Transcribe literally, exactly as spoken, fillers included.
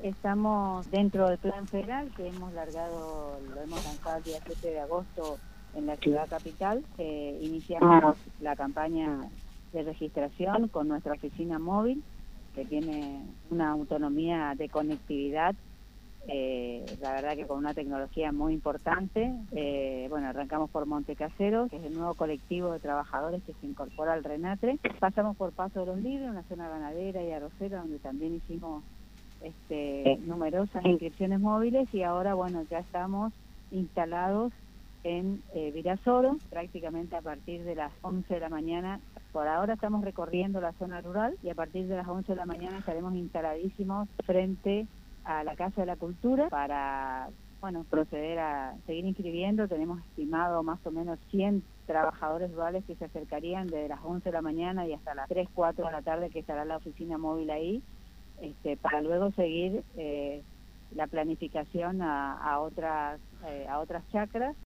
estamos dentro del plan federal que hemos largado, lo hemos lanzado el día siete de agosto en la ciudad capital. Eh, iniciamos la campaña de registración con nuestra oficina móvil, que tiene una autonomía de conectividad, eh, la verdad que con una tecnología muy importante. Eh, bueno, arrancamos por Montecaseros, que es el nuevo colectivo de trabajadores que se incorpora al RENATRE. Pasamos por Paso de los Libres, una zona ganadera y arrocera, donde también hicimos este, numerosas inscripciones móviles, y ahora, bueno, ya estamos instalados en eh, Virasoro, prácticamente a partir de las once de la mañana. Por ahora estamos recorriendo la zona rural y a partir de las once de la mañana estaremos instaladísimos frente a la Casa de la Cultura para, bueno, proceder a seguir inscribiendo. Tenemos estimado más o menos cien trabajadores rurales que se acercarían desde las once de la mañana y hasta las tres, cuatro de la tarde, que estará la oficina móvil ahí, este, para luego seguir eh, la planificación a, a otras, eh, a otras chacras.